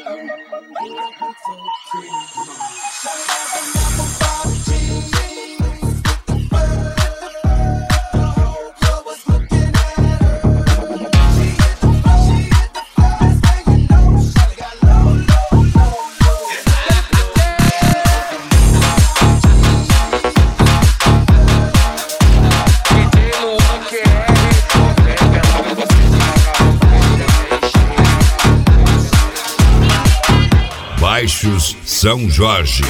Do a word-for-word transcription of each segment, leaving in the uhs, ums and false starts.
Baixos São Jorge.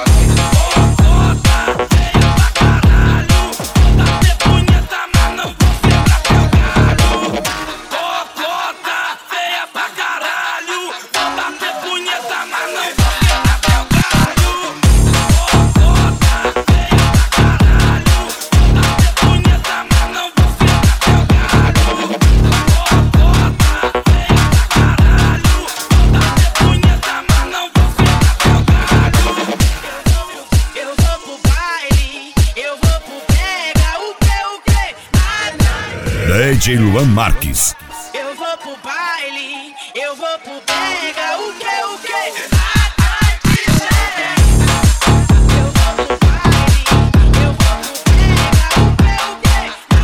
D J Luan Marques. Eu vou pro baile, eu vou pro pega, o que, o que? Eu vou pro baile, eu vou pro pega, o que, o que?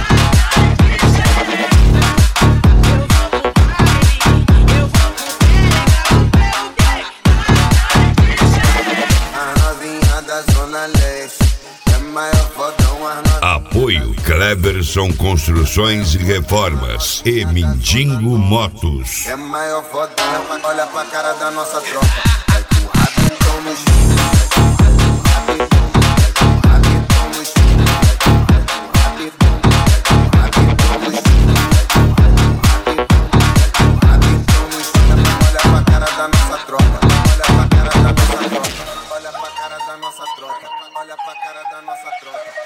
Eu vou pro baile, eu vou pro pega, o que, o que? A novinha da Zona Leste é maior fodão, a novinha. Apoio Cleberson Construções e Reformas e Mindingo Motos. É maior fodão, olha pra cara da nossa tropa. Vai com o rabetão no chão, vai com o rabetão, vai com o rabetão no chão, vai com o rabetão, vai com o rabetão no chão, vai com o rabetão no chão. Olha pra cara da nossa tropa, olha pra cara da nossa tropa, olha pra cara da nossa tropa, olha pra cara da nossa tropa.